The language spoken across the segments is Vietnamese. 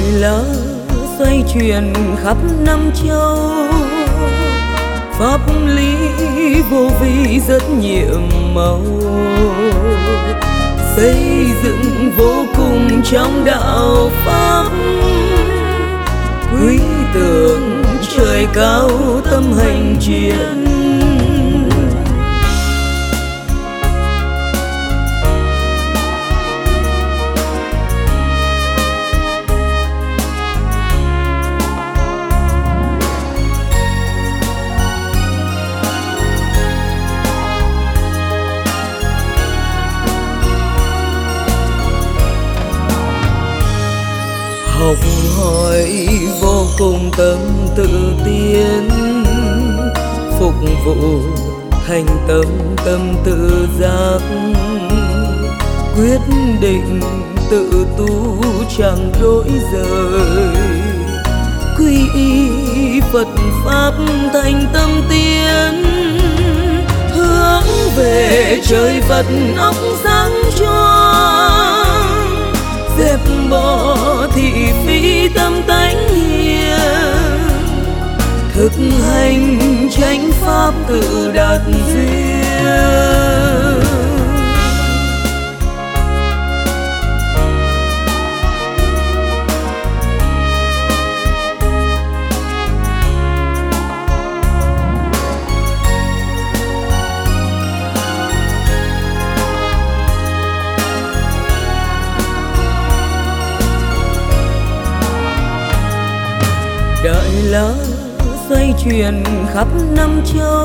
lá xoay chuyển khắp năm châu, pháp lý vô vi rất nhiệm màu, xây dựng vô cùng trong đạo pháp, quý tưởng trời cao tâm hành chuyển. Học hỏi vô cùng tâm tự tiến, phục vụ thành tâm tâm tự giác, quyết định tự tu chẳng đổi rời, quy y Phật pháp thành tâm tiến, hướng về trời Phật óc sáng choang, dẹp bỏ thị phi tâm tánh hiền, thực hành chánh pháp tự đạt duyên. Đại lá xoay chuyển khắp năm châu,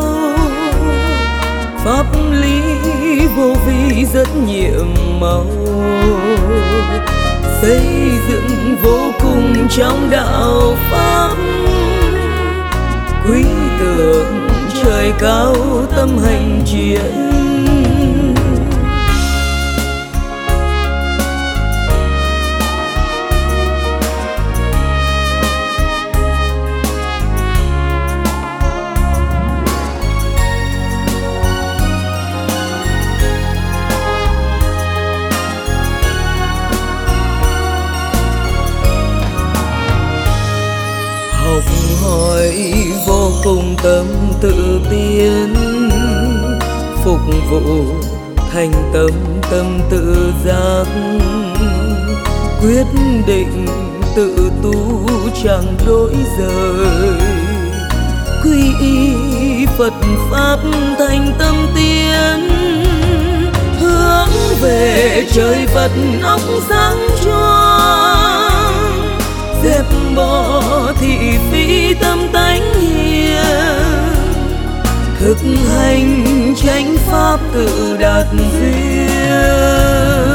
pháp lý vô vi rất nhiệm màu, xây dựng vô cùng trong đạo pháp, quý tưởng trời cao tâm hành chuyển. Học hỏi vô cùng tâm tự tiến, phục vụ thành tâm tâm tự giác, quyết định tự tu chẳng đổi rời, quy y Phật pháp thành tâm tiến, hướng về trời Phật óc sáng choang, dẹp bỏ thị phi tâm tánh hiền, thực hành chánh pháp tự đạt duyên.